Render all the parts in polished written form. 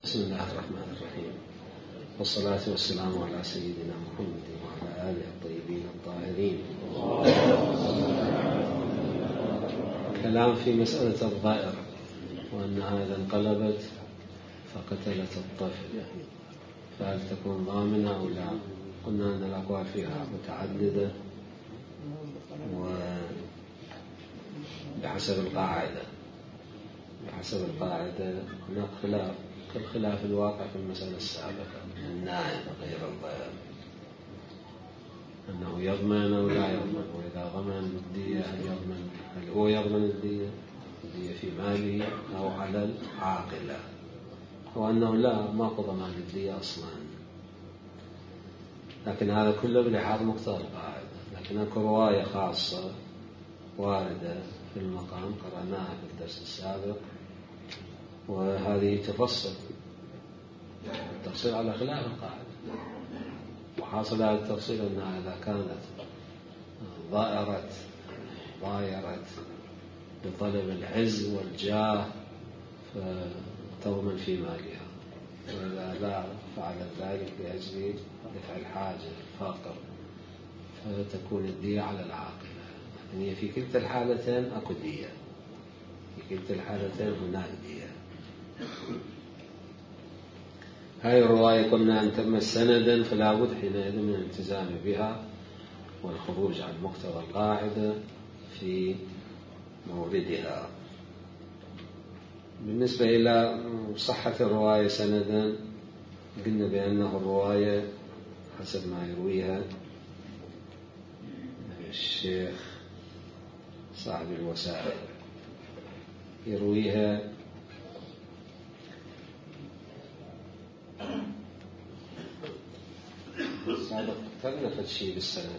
بسم الله الرحمن الرحيم، والصلاة والسلام على سيدنا محمد وعلى آله الطيبين الطاهرين. كلام في مسألة الضائرة، وأنها إذا انقلبت فقتلت الطفل فهل تكون ضامنة أو لا؟ قلنا أن الأقوال فيها متعددة وبحسب القاعدة هناك خلاف كالخلاف الواقع في المسألة السابقة من النائب غير الضائر أنه يضمن أو لا يضمن، وإذا ضمن الدية هل هو يضمن الدية في ماله أو على العاقلة، وأنه لا ماكو ضمان الدية أصلا. لكن هذا كله بلحاظ مقتضى القاعدة. لكن اكو رواية خاصة واردة في المقام قرأناها في الدرس السابق، وهذه تفصل التفصيل على خلاف القاعدة. وحاصل هذا التفصيل أنها إذا كانت ضائرت بطلب العز والجاه فتضمن في مالها، وإذا لا فعلت ذلك لأجل دفع الحاجة الفاقر فتكون الدية على العاقلة. يعني في كلتا الحالتين أكو دية، في كلتا الحالتين هناك دية. هاي الرواية قلنا أن تم سندا، فلا بد حينئذ من الالتزام بها والخروج عن مقتضى القاعدة في موردها. بالنسبة إلى صحة الرواية سندا، قلنا بأنه الرواية حسب ما يرويها الشيخ صاحب الوسائل يرويها سابق كلنا شيء بالسند.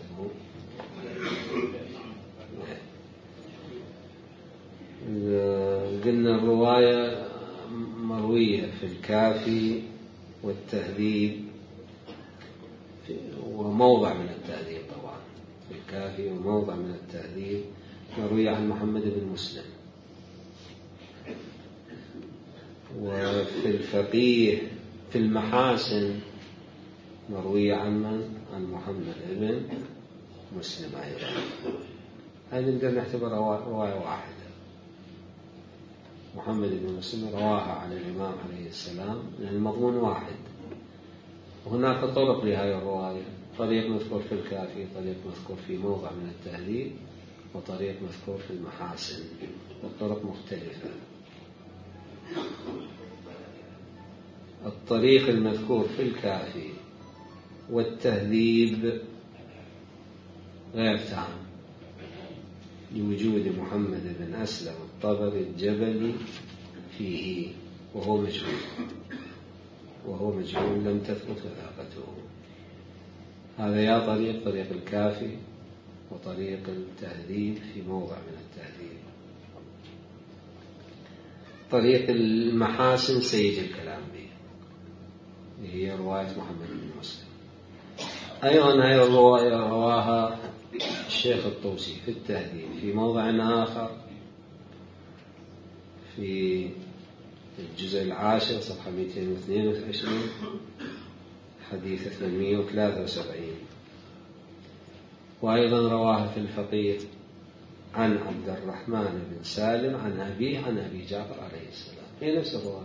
قلنا الرواية مروية في الكافي والتهذيب وموضع من التهذيب، طبعا في الكافي وموضع من التهذيب مروية عن محمد بن مسلم. وفي الفقيه في المحاسن مروية عن محمد بن مسلم أيضا. هذه نقدر نعتبر رواية واحدة. محمد بن مسلم رواها عن الإمام عليه السلام لأن المضمون واحد. وهناك طرق لهذه الرواية، طريق مذكور في الكافي، طريق مذكور في موضع من التهذيب، وطريق مذكور في المحاسن، والطرق مختلفة. الطريق المذكور في الكافي والتهذيب غير تام لوجود محمد بن أسلم الطبري الجبلي فيه، وهو مجهول لم تثبت وثاقته. هذا يا طريق الكافي وطريق التهذيب في موضع من التهذيب. طريق المحاسن سيد الكلام به، هي رواية محمد بن مسلم. أيضا هذه الرواية رواها الشيخ الطوسي في التهذيب في موضع آخر في الجزء 10 صفحة 222 حديث 873. وأيضا رواها في الفقيه عن عبد الرحمن بن سالم عن أبيه عن أبي جعفر عليه السلام. هي نفس الرواية.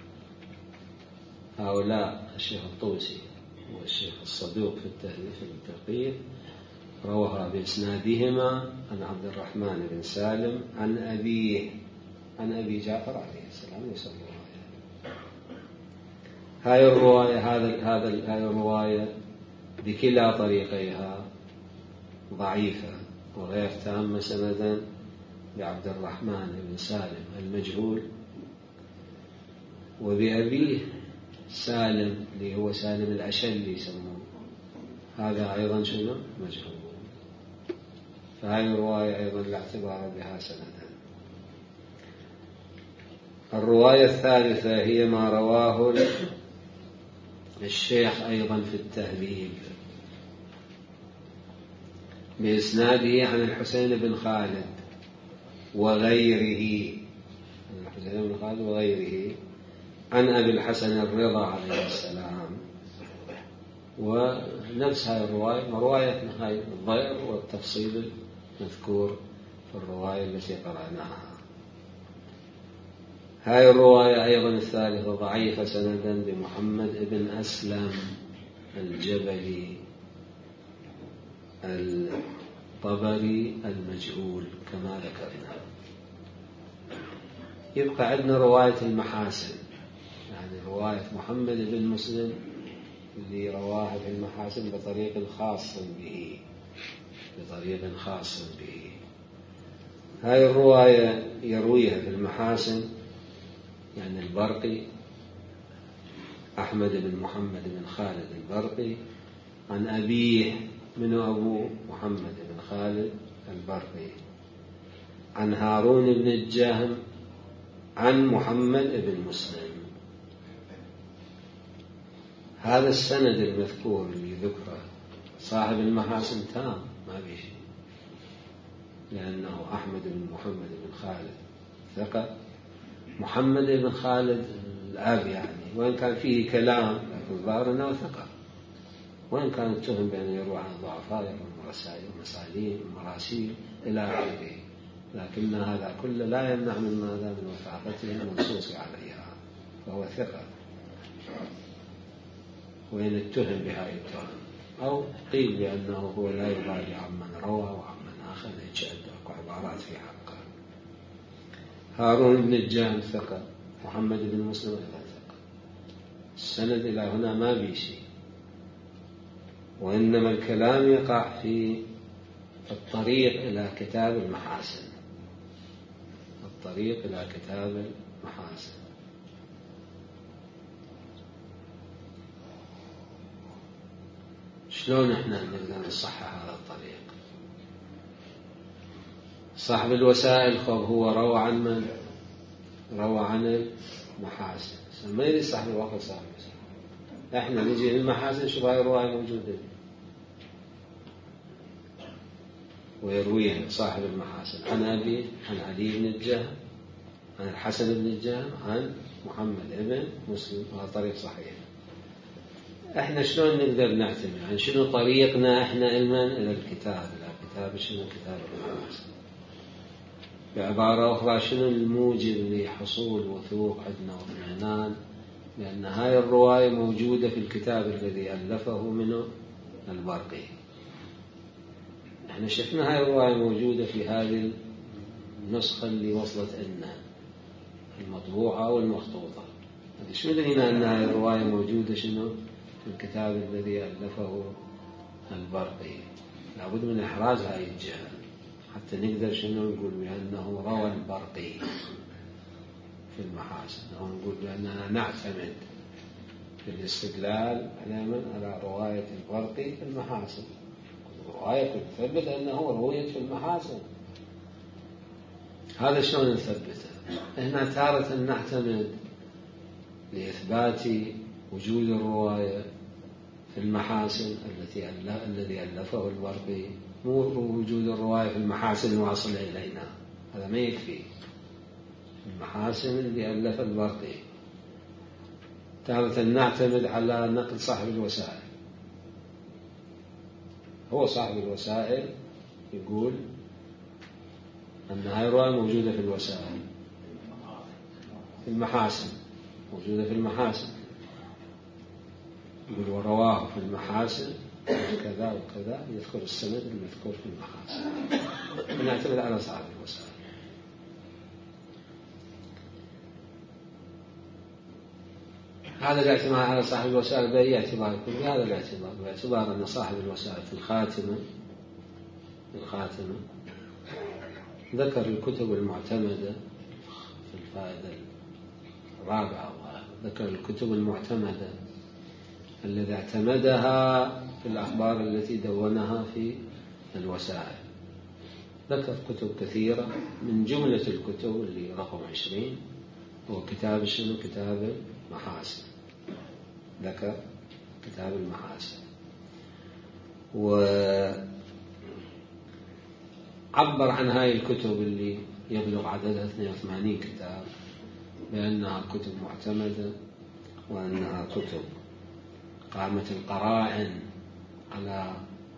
هؤلاء الشيخ الطوسي والشيخ الصدوق في التهذيب في الفقيه روها بإسنادهما عن عبد الرحمن بن سالم عن أبيه عن أبي جعفر عليه السلام. نفس الرواية. هاي الرواية بكلا طريقيها ضعيفة وغير تامة سندا بعبد الرحمن بن سالم المجهول، وبأبيه سالم اللي هو سالم الأشلي يسمونه، هذا أيضا شنو مجهول. فهذه الرواية أيضا لا اعتبار بها سندا. الرواية الثالثة هي ما رواه الشيخ أيضا في التهذيب بإسناده عن الحسين بن خالد وغيره، عن أبي الحسن الرضا عليه السلام. ونفس هاي الرواية رواية هاي الضير والتفصيل المذكور في الرواية التي قرأناها. هاي الرواية أيضا الثالثة ضعيفة سندا بمحمد بن أسلم الجبلي الطبري المجهول كما ذكرنا. يبقى عندنا رواية المحاسن، يعني رواية محمد بن مسلم اللي رواها في المحاسن بطريق خاص به. هاي الرواية يرويها في المحاسن يعني البرقي أحمد بن محمد بن خالد البرقي عن أبيه من أبو محمد بن خالد البرقي عن هارون بن الجهم عن محمد بن مسلم. هذا السند المذكور اللي ذكره صاحب المحاسن تام ما بيشي، لأنه أحمد بن محمد بن خالد ثقة، محمد بن خالد الأب يعني وإن كان فيه كلام لكن الظاهر أنه ثقة، وإن كان اتهم بأنه يروى عن ضعفاء ومسالين ومراسيل إلى آخره، لكن هذا كله لا يمنع من ماذا من وثاقته المنصوص عليها، فهو ثقة وإن اتهم بهذه التهم أو قيل بأنه هو لا يبالي عمن روى وعمن آخر يتشدد عبارات في حقه. هارون بن الجهم ثقة، محمد بن مسلم أيضا ثقة. السند إلى هنا ما بيشي، وإنما الكلام يقع في الطريق إلى كتاب المحاسن. شلون احنا نقدر نصحح هذا الطريق؟ صاحب الوسائل هو روى عن من؟ روى عن المحاسن، ما يريد صاحب الوقت صاحب الوسائل. احنا نجي للمحاسن شو هاي الرواية موجودة ويرويها صاحب المحاسن عن أبي عن علي بن الجهم عن الحسن بن الجهم عن محمد بن مسلم، وهذا طريق صحيح. احنا شلون نقدر نعتمد؟ عن شنو طريقنا احنا علما الى الكتاب، الى كتاب شنو كتاب المحاسن. بعبارة أخرى شنو الموجب لحصول وثوق عندنا واطمئنان لأن هاي الرواية موجودة في الكتاب الذي ألفه منه البرقي. احنا شفنا هاي الرواية موجودة في هذه النسخة اللي وصلت لنا المطبوعة والمخطوطة. هذا شو دليلنا أن هاي الرواية موجودة شنو في الكتاب الذي ألفه البرقي؟ لابد من إحراز هاي الجهة حتى نقدر شنو نقول بأنه روى البرقي في المحاسن، أو نقول بأننا نعتمد في الاستدلال على رواية البرقي في المحاسن. رواية تثبت أنه رويت في المحاسن، هذا شلون نثبته؟ هنا تارة نعتمد لإثبات وجود الرواية في المحاسن الذي ألفه البرقي، مو وجود الرواية في المحاسن الواصلة إلينا، هذا ما يكفي. المحاسن اللي ألف البرقي تارة نعتمد على نقل صاحب الوسائل. هو صاحب الوسائل يقول أن هاي الرواية موجودة في الوسائل في المحاسن، موجودة في المحاسن، يقول ورواه في المحاسن كذا وكذا، يذكر السند المذكور في المحاسن، ونعتمد على صاحب الوسائل. هذا الاعتماد على صاحب الوسائل بأي اعتبار؟ بهذا الاعتبار، باعتبار أن صاحب الوسائل في الخاتمة ذكر الكتب المعتمدة في الفائدة الرابعة، ذكر الكتب المعتمدة الذي اعتمدها في الأخبار التي دونها في الوسائل. ذكر كتب كثيرة، من جملة الكتب اللي رقم 20 هو كتاب شنو؟ كتاب المحاسن. ذكر كتاب المحاسن وعبر عن هاي الكتب اللي يبلغ عددها 82 كتاب بأنها كتب معتمدة، وأنها كتب قامت القرائن على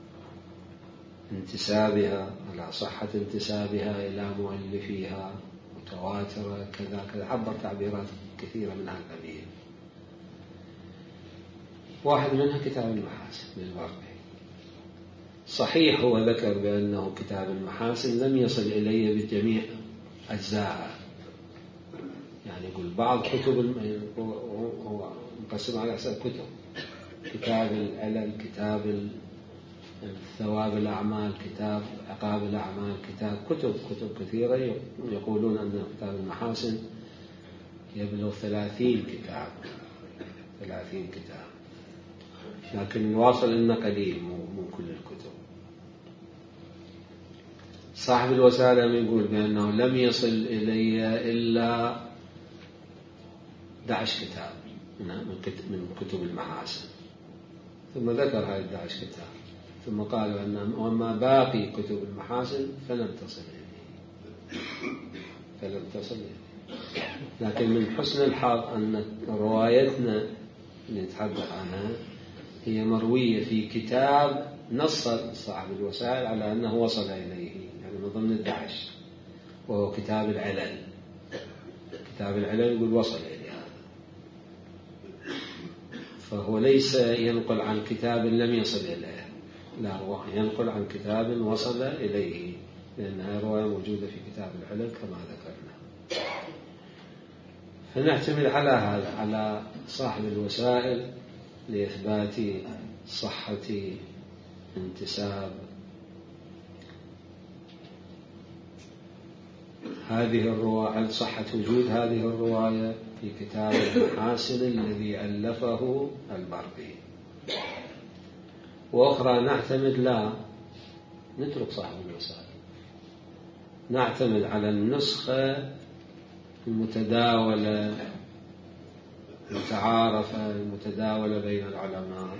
انتسابها، على صحة انتسابها إلى مؤلفيها، متواترة كذا كذا، عبر تعبيرات كثيرة من هذا القبيل. واحد منها كتاب المحاسن للبرقي. صحيح هو ذكر بأنه كتاب المحاسن لم يصل إلي بجميع أجزائه، يعني يقول بعض كتب هو مقسم على حسب كتاب العلل، كتاب ثواب الأعمال، كتاب عقاب الأعمال، كتب كثيرة، يقولون أن كتاب المحاسن يبلغ 30 كتاب، لكن الواصل إنه قليل مو كل الكتب. صاحب الوسائل يقول بأنه لم يصل إلي إلا 11 كتاب من كتب المحاسن، ثم ذكر هذه 11 كتاب، ثم قال أن وما باقي كتب المحاسن فلم تصل إليه. لكن من حسن الحظ أن روايتنا اللي نتحدث عنها هي مروية في كتاب نص صاحب الوسائل على أنه وصل إليه، يعني من ضمن 11، وهو كتاب العلل. كتاب العلل يقول وصل إليه هذا، فهو ليس ينقل عن كتاب لم يصل إليه، لا، هو ينقل عن كتاب وصل إليه، لأنها رواية موجودة في كتاب العلل كما ذكرنا. فنعتمد على هذا، على صاحب الوسائل لإثبات صحة انتساب هذه الرواية، صحة وجود هذه الرواية في كتاب المحاسن الذي ألفه البرقي. وأخرى نعتمد، لا نترك صاحب الوسائل، نعتمد على النسخة المتداولة المتعارفة المتداولة بين العلماء،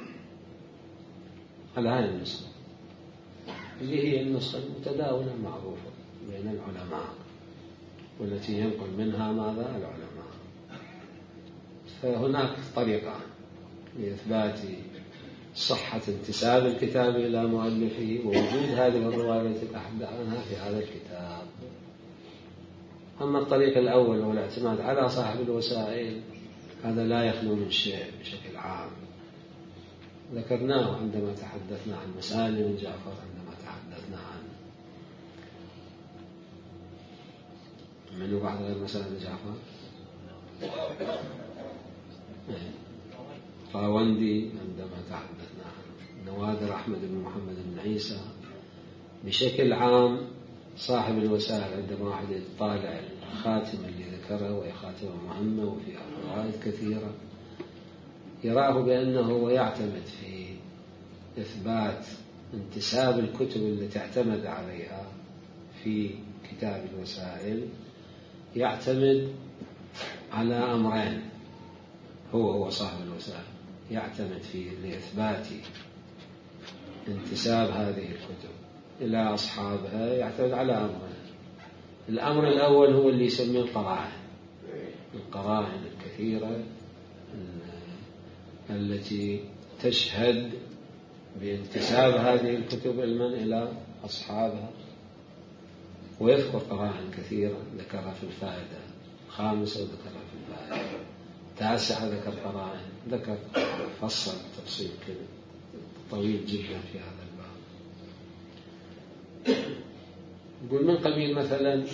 على هذه النسخة اللي هي النسخة المتداولة المعروفة بين العلماء، والتي ينقل منها ماذا العلماء. فهناك طريقة لإثبات صحة انتساب الكتاب إلى مؤلفه ووجود هذه الرواية التي أتحدث عنها في هذا الكتاب. أما الطريق الأول والاعتماد على صاحب الوسائل هذا لا يخلو من شيء بشكل عام، ذكرناه عندما تحدثنا عن مسالم بن جعفر، عندما تحدثنا عن من بعض غير مسالم بن جعفر، راوندي، عندما تحدثنا عن نوادر أحمد بن محمد بن عيسى. بشكل عام صاحب الوسائل عندما واحد يطالع الخاتمة اللي ذكرها، وهي خاتمة مهمة وفيها فوائد كثيرة، يراه بأنه يعتمد في إثبات انتساب الكتب التي اعتمد عليها في كتاب الوسائل، يعتمد على أمرين. هو صاحب الوسائل يعتمد فيه لإثبات انتساب هذه الكتب إلى أصحابها، يعتمد على أمرين. الأمر الأول هو اللي يسميه القرائن الكثيرة التي تشهد بانتساب هذه الكتب علما إلى أصحابها، ويذكر قرائن كثيرة ذكرها في الفائدة الخامسة، وذكرها في الفائدة التاسعة، ذكر قرائن، ذكر فصل تفصيل كده طويل جدا في هذا الباب. يقول من قبيل مثلا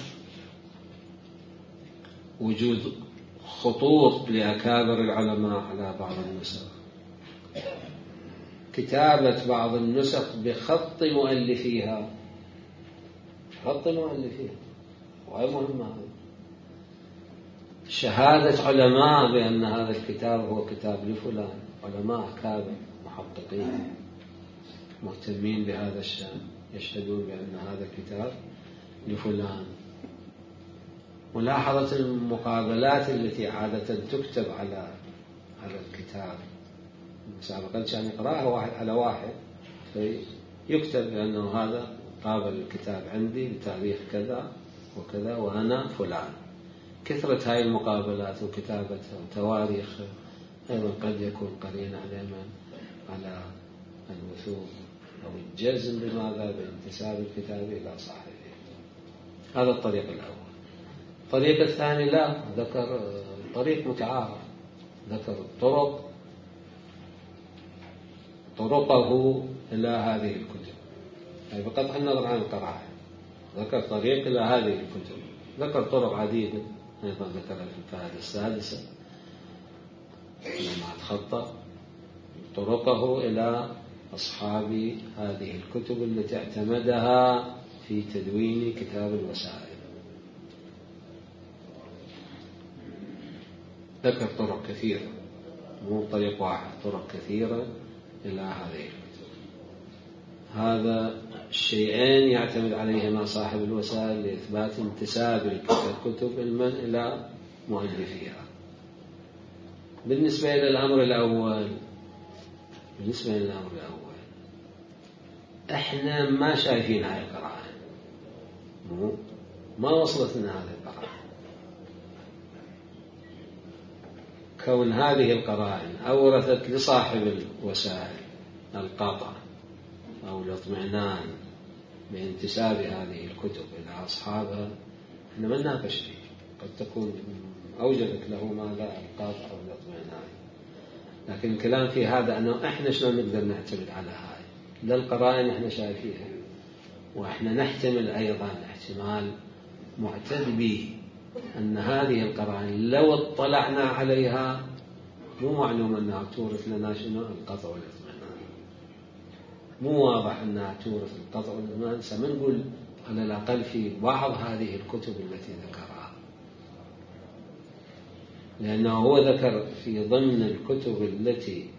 وجود خطوط لأكابر العلماء على بعض النسخ، كتابة بعض النسخ بخط مؤلفيها، وهي مهمة، شهادة علماء بأن هذا الكتاب هو كتاب لفلان، علماء أكابر محققين مهتمين بهذا الشأن يشهدون بأن هذا الكتاب لفلان. ملاحظة المقابلات التي عادة تكتب على الكتاب، سابقا كان يقرأها واحد على واحد، فيكتب بأنه هذا قابل الكتاب عندي بتاريخ كذا وكذا وأنا فلان. كثرة هاي المقابلات وكتابتها وتواريخ أيضا قد يكون قرينا على الوثوق أو الجزم بماذا بانتساب الكتاب إلى صاحبه. هذا الطريق الأول. الطريق الثاني لا، ذكر طريق متعارف، ذكر طرقه إلى هذه الكتب، أي بقطع النظر عن القرائن ذكر طريق إلى هذه الكتب، ذكر طرق عديدة أيضا ذكرها في الفائدة السادسة لما تخطى طرقه إلى أصحاب هذه الكتب التي اعتمدها في تدوين كتاب الوسائل. ذكر طرق كثيرة، مو طريق واحد، طرق كثيرة إلى هذه الكتب. هذا الشيئين يعتمد عليهما صاحب الوسائل لإثبات انتساب الكتب إلى مؤلفيها. بالنسبة إلى الأمر الأول احنا ما شايفين هاي القرائن، ما وصلت لنا هذه القرائن. كون هذه القرائن أورثت لصاحب الوسائل القطع أو الاطمئنان بانتساب هذه الكتب إلى أصحابها، احنا ما نناقش فيه. قد تكون أوجدت له ما لا القطع أو الاطمئنان، لكن الكلام في هذا أنه احنا شلون نقدر نعتمد على هاي. لا، القرائن احنا شايفيها، واحنا نحتمل أيضا احتمال معتد به أن هذه القرائن لو اطلعنا عليها مو معلوم أنها تورث لنا شنو القطع والاطمئنان، مو واضح أنها تورث القطع والاطمئنان. سنقول على الأقل في بعض هذه الكتب التي ذكرها، لأنه هو ذكر في ضمن الكتب التي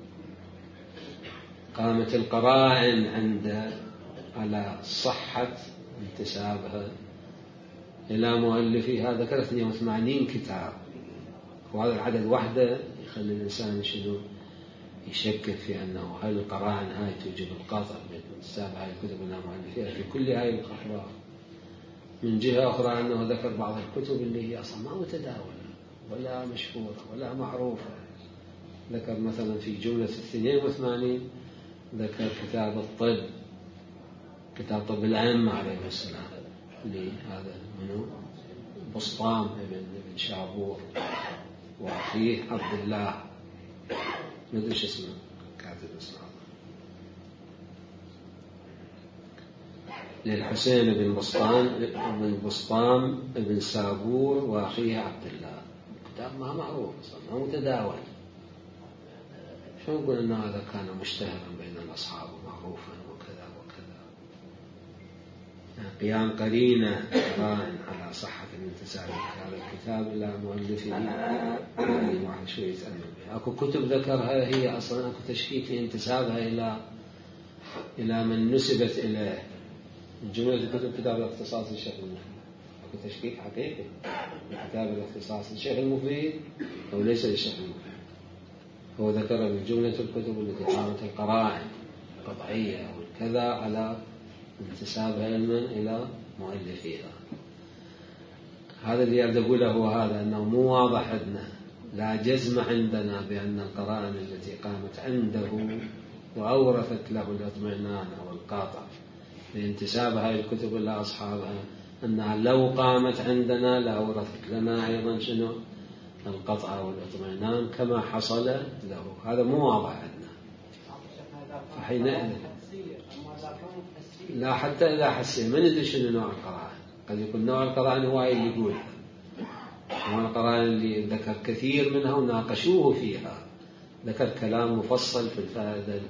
قامت القرائن على صحة انتسابها إلى مؤلفيها، ذكر 82 كتاب. وهذا العدد وحده يخلي الإنسان شنو يشكك في أنه هل القرائن هاي توجب القطع بانتساب هاي الكتب إلى مؤلفيها في كل هاي الأخبار. من جهة أخرى أنه ذكر بعض الكتب اللي هي أصلا ما متداولة ولا مشهورة ولا معروفة. ذكر مثلا في جملة 82 ذكر كتاب الطب، كتاب طب الأئمة عليه السلام لهذا منه بسطام ابن شابور وأخيه عبد الله، ما أدري شو اسمه كاتب اسمه، للحسين بن بسطام ابن سابور وأخيه عبد الله. كتاب ما معروف أصلا، ما متداول. شو نقول أن هذا كان مشتهرا بين الأصحاب ومعروفا وكذا وكذا. قيام قرينة قرائن على صحة الانتساب هذا الكتاب إلى مؤلفه يعني واحد شوي يتأمل بها. أكو كتب ذكرها هي أصلا أكو تشكيك في انتسابها إلى من نسبت إليه. من جملة الكتب كتاب الاختصاص للشيخ المفيد، أكو تشكيك حقيقي في كتاب الاختصاص للشيخ المفيد أو ليس للشيخ المفيد. هو ذكر من جملة الكتب التي قامت القرائن القطعية أو الكذا على انتساب علما إلى مؤلفيها. هذا اللي أقوله هو هذا، أنه مو واضح عندنا، لا جزم عندنا بأن القرائن التي قامت عنده وأورثت له الاطمئنان أو القاطع بانتساب هذه الكتب إلى أصحابها أنها لو قامت عندنا لأورثت لنا أيضا شنو القطع والاطمئنان كما حصل له. هذا مو واضح عندنا. فحينئذ لا، حتى إذا حسين ما ندري شنو نوع القرائن. قد يكون نوع القرائن هو اللي يقولها، نوع القرائن اللي ذكر كثير منها وناقشوه فيها. ذكر كلام مفصل في الفائدة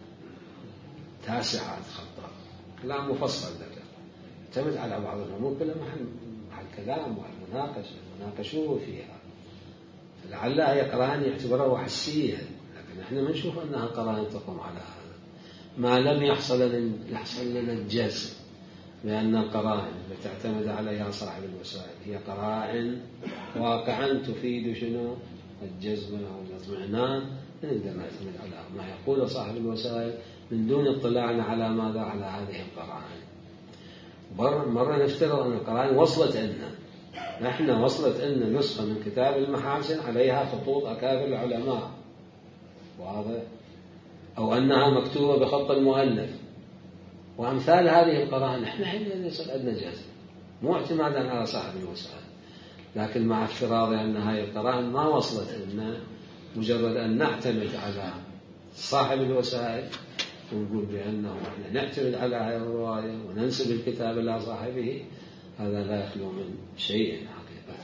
9 خطأ، كلام مفصل ذكر اعتمد على بعض الأمور كلها محل كلام والمناقشة وناقشوه فيها. لعل هي قرائن يعتبرها حسية، لكن احنا ما نشوف أنها قرائن تقوم على هذا ما لم يحصل لنا الجزم بأن القرائن التي اعتمد عليها صاحب الوسائل هي قرائن واقعا تفيد شنو الجزم أو الاطمئنان. نقدر نعتمد على ما يقول صاحب الوسائل من دون اطلاعنا على ماذا على هذه القرائن. مرة نفترض أن القرائن وصلت عندنا نحن وصلت أن نسخة من كتاب المحاسن عليها خطوط أكابر العلماء، واضح، أو أنها مكتوبة بخط المؤلف وأمثال هذه القرائن. نحن حين يصل عندنا جزم مو اعتمادا على صاحب الوسائل، لكن مع افتراض أن هذه القرائن ما وصلت أن مجرد أن نعتمد على صاحب الوسائل ونقول بأنه نحن نعتمد على هذه الرواية وننسب الكتاب إلى صاحبه، هذا لا يخلو من شيء حقيقة.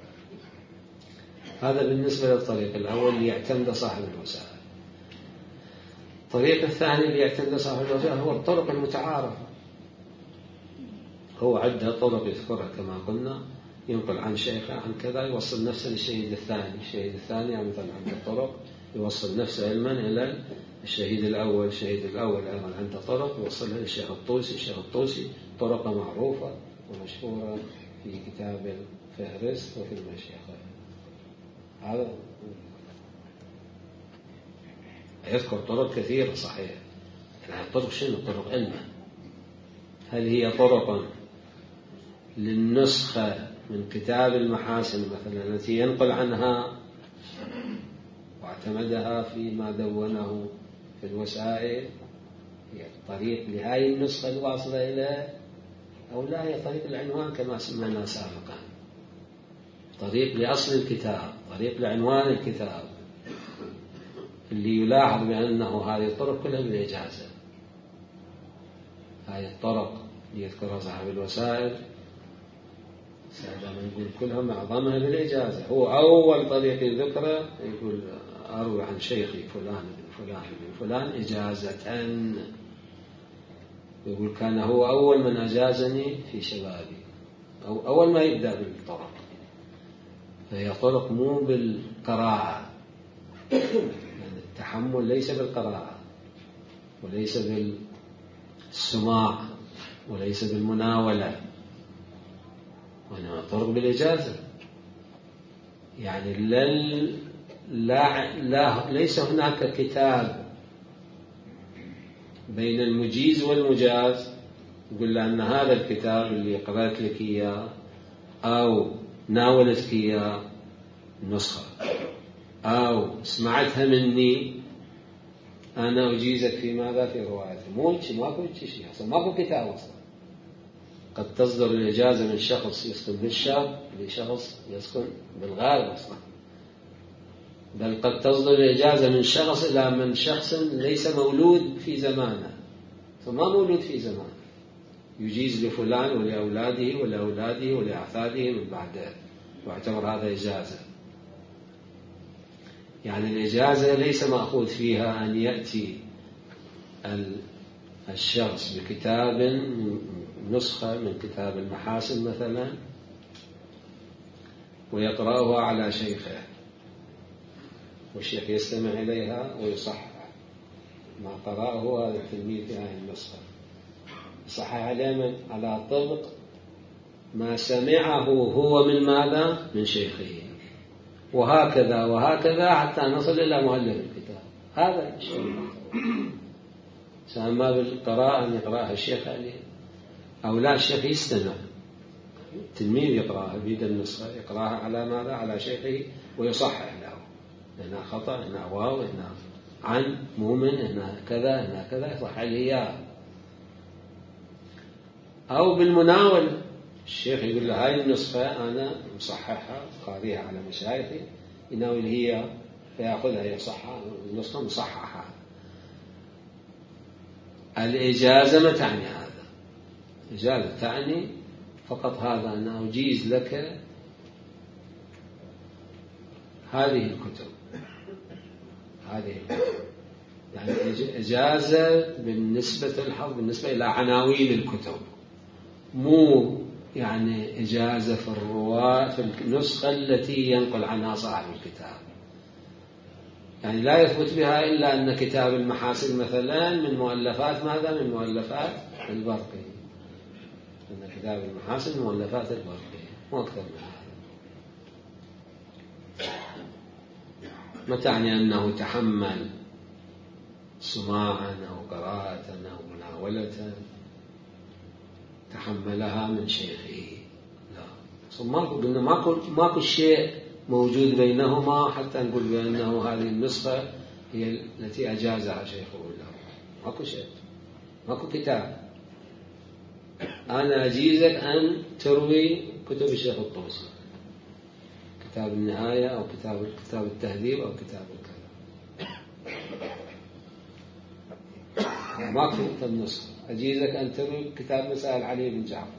هذا بالنسبة للطريق الأول اللي يعتمد صاحب الوسائل. الطريق الثاني اللي يعتمد صاحب الوسائل هو الطرق المتعارفة. هو عدة طرق يذكرها كما قلنا، ينقل عن شيخه عن كذا يوصل نفسه للشهيد الثاني، الشهيد الثاني يعني مثلا عنده طرق يوصل نفسه علما إلى الشهيد الأول، الشهيد الأول أيضا عنده طرق يوصلها للشيخ الطوسي، الشيخ الطوسي طرقه معروفة ومشهورة في كتاب الفهرست وفي المشيخة. هذا يذكر طرق كثيرة صحيح، يعني الطرق شنو؟ طرق علمه. هل هي طرق للنسخة من كتاب المحاسن مثلا التي ينقل عنها واعتمدها فيما دونه في الوسائل، هي طريق لهذه النسخة الواصلة إلى، أو لا هي طريق العنوان كما سمعنا سابقا، طريق لأصل الكتاب، طريق لعنوان الكتاب، اللي يلاحظ بأنه هذه الطرق كلها بالإجازة. هذه الطرق اللي يذكرها صاحب الوسائل سألنا نقول كلها معظمها بالإجازة. هو أول طريق ذكره يقول أروي عن شيخي فلان بن فلان بن فلان إجازة، يقول كان هو أول من أجازني في شبابي، أو أول ما يبدأ بالطرق. فهي طرق مو بالقراءة، يعني التحمل ليس بالقراءة وليس بالسماع وليس بالمناولة، وإنما طرق بالإجازة. يعني ليس هناك كتاب بين المجيز والمجاز يقول أن هذا الكتاب اللي قرأت لك إياه أو ناولتك إياه نسخة أو سمعتها مني أنا أجيزك في ماذا؟ في روايتي. ماكو شيء أصلا، ماكو كتاب أصلا. قد تصدر الإجازة من شخص يسكن بالشام لشخص يسكن بالغرب أصلا، بل قد تصدر الإجازة من شخص إلى من شخص ليس مولود في زمانه، فما مولود في زمانه يجيز لفلان ولأولاده ولأولاده ولأحفاده من بعده، واعتبر هذا إجازة. يعني الإجازة ليس مأخوذ فيها أن يأتي الشخص بكتاب نسخة من كتاب المحاسن مثلا ويقرأها على شيخه والشيخ يستمع إليها ويصحح ما قرأه هذا التلميذ في هذه النسخة، يصحح عليه على طبق ما سمعه هو من ماذا؟ من شيخه، وهكذا وهكذا حتى نصل إلى مؤلف الكتاب. هذا الشيء سأما بالقراءة أن يقرأها الشيخ عليه أو لا، الشيخ يستمع، التلميذ يقرأها بيد النسخة يقرأها على ماذا؟ على شيخه ويصحح له، هنا خطأ، هنا واو، هنا عن مؤمن، هنا كذا، هنا كذا، يصحح له إياه. أو بالمناول، الشيخ يقول له هاي النسخة أنا مصححها قاريها على مشايخي، يناول هي فيأخذها يصحها النسخة مصححها. الإجازة ما تعني هذا، الإجازة تعني فقط هذا أن أجيز لك هذه الكتب، يعني إجازة بالنسبة للحظ بالنسبة إلى عناوين الكتب، مو يعني إجازة في الرواة في النسخة التي ينقل عنها صاحب الكتاب. يعني لا يثبت بها إلا أن كتاب المحاسن مثلا من مؤلفات ماذا؟ من مؤلفات البرقي، أن كتاب المحاسن من مؤلفات البرقي، مو أكثر من هذا. ما تعني أنه تحمل سماعا أو قراءة أو مناولة تحملها من شيخه، لا، قلنا ماكو شيء موجود بينهما حتى نقول بأنه هذه النسخة هي التي أجازها شيخه له. ماكو شيء، ماكو كتاب. أنا أجيزك أن تروي كتب الشيخ الطوسي، كتاب النهاية أو كتاب التهذيب أو كتاب الكلام، ماكو نسخة. أجيزك أن تروي كتاب مسائل علي بن جعفر،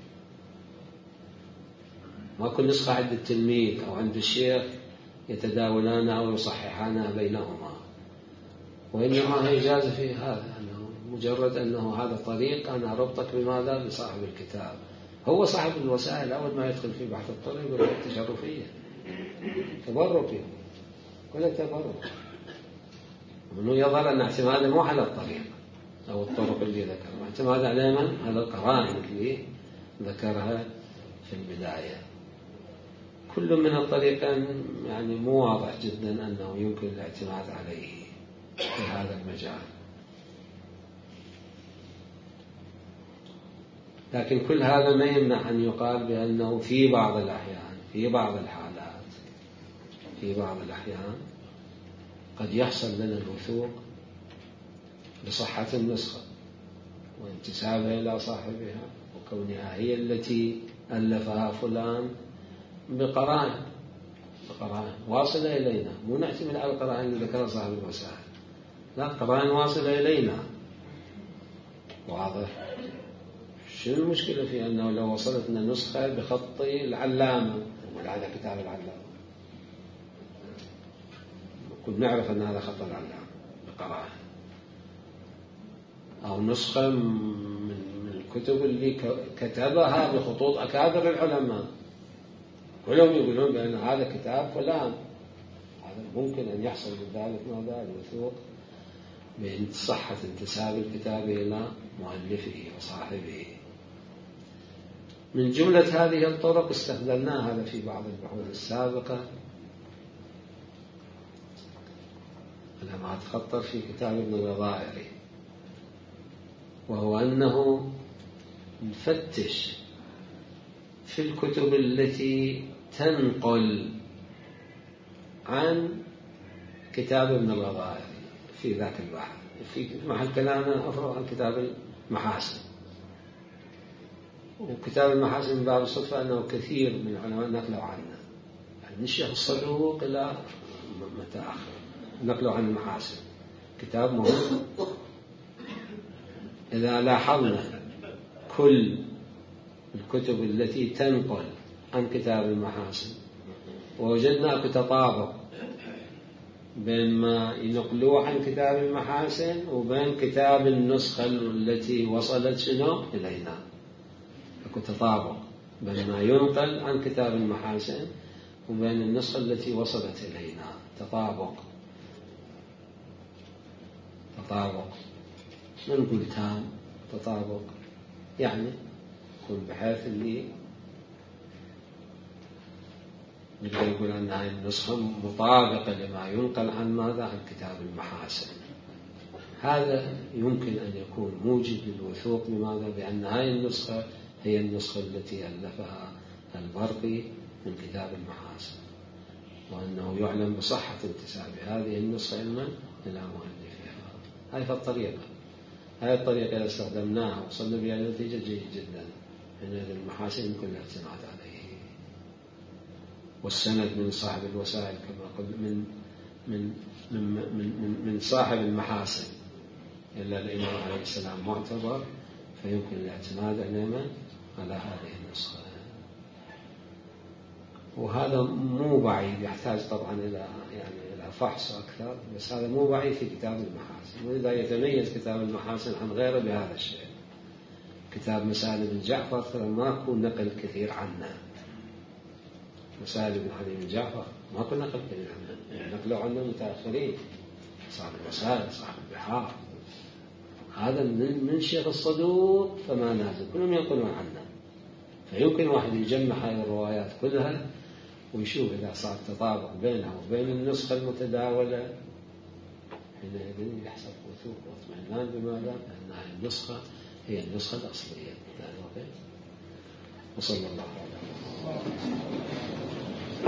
ماكو نسخة عند التلميذ أو عند الشيخ يتداولانها أو يصححانها بينهما، وإنما هي إجازة في هذا، أنه مجرد أنه هذا طريق أنا ربطك بماذا؟ بصاحب الكتاب. هو صاحب الوسائل أول ما يدخل في بحث الطريق يقول التشرفية تبركي، كل تبرك، ومنه يظهر أن اعتماده مو على الطريق أو الطرق اللي ذكرها، اعتماده على من؟ على القرائن اللي ذكرها في البداية. كل من الطريقين يعني مو واضح جدا أنه يمكن الاعتماد عليه في هذا المجال، لكن كل هذا ما يمنع أن يقال بأنه في بعض الأحيان، في بعض الحالات، في بعض الأحيان قد يحصل لنا الوثوق بصحة النسخة وانتسابها إلى صاحبها وكونها هي التي ألفها فلان بقرائن واصلة إلينا، مو نعتمد على القرائن اللي ذكرها صاحب الوسائل، لا، قرائن واصلة إلينا. واضح؟ شو المشكلة في أنه لو وصلتنا نسخة بخط العلامة، وهذا كتاب العلامة، كنا نعرف أن هذا خط العلامة بقرائن، أو نسخة من الكتب اللي كتبها بخطوط أكابر العلماء، كلهم يقولون بأن هذا كتاب فلان، هذا ممكن أن يحصل بذلك ماذا؟ الوثوق بصحة انتساب الكتاب إلى مؤلفه وصاحبه. من جملة هذه الطرق استخدمناها هذا في بعض البحوث السابقة لما أتخطر في كتاب ابن الغضائري، وهو أنه نفتش في الكتب التي تنقل عن كتاب ابن الغضائري في ذاك البحث، في محل كلامنا أفرغ عن كتاب المحاسن، وكتاب المحاسن من باب الصدفة أنه كثير من العلماء نقلوا عنه، يعني من الشيخ الصدوق إلى متأخر نقلوا عن المحاسن، كتاب مهم. إذا لاحظنا كل الكتب التي تنقل عن كتاب المحاسن ووجدنا تطابق بين ما ينقلوه عن كتاب المحاسن وبين كتاب النسخة التي وصلت شنو إلينا، أكو تطابق بين ما ينقل عن كتاب المحاسن وبين النسخة التي وصلت إلينا، تطابق ما نقول تام، تطابق يعني يكون بحيث اللي نقدر نقول أن هذه النسخة مطابقة لما ينقل عن ماذا؟ عن كتاب المحاسن. هذا يمكن أن يكون موجب للوثوق بماذا؟ بأن هذه النسخة هي النسخة التي ألفها البرقي من كتاب المحاسن، وأنه يعلم بصحة انتساب هذه النسخة إلى مؤلفها. هذه الطريقة، هذه الطريقة إذا استخدمناها وصلنا بها نتيجة جيد جدا، أن المحاسن كلها اعتماد عليه، والسند من صاحب الوسائل كما قلت من صاحب المحاسن إلا الإمام عليه السلام معتبر، فيمكن الاعتماد على هذه النسخة. وهذا مو بعيد، يحتاج طبعا إلى فحص أكثر، بس هذا مو بعيد في كتاب المحاسن. ولذا يتميز كتاب المحاسن عن غيره بهذا الشيء. كتاب مسائل بن جعفر ترى ماكو نقل كثير عنه، مسائل بن علي بن جعفر ماكو نقل كثير عنه، نقلوا عنه متأخرين، صاحب المسائل، صاحب البحار، هذا من شيخ الصدوق فما نازل، كلهم ينقلون عنه. فيمكن واحد يجمع هذه الروايات كلها ويشوف إذا صار تطابق بينها وبين النسخة المتداولة، حينئذ يحصل وثوق واطمئنان بماذا؟ أن هذه النسخة هي النسخة الأصلية. وصلى الله على محمد.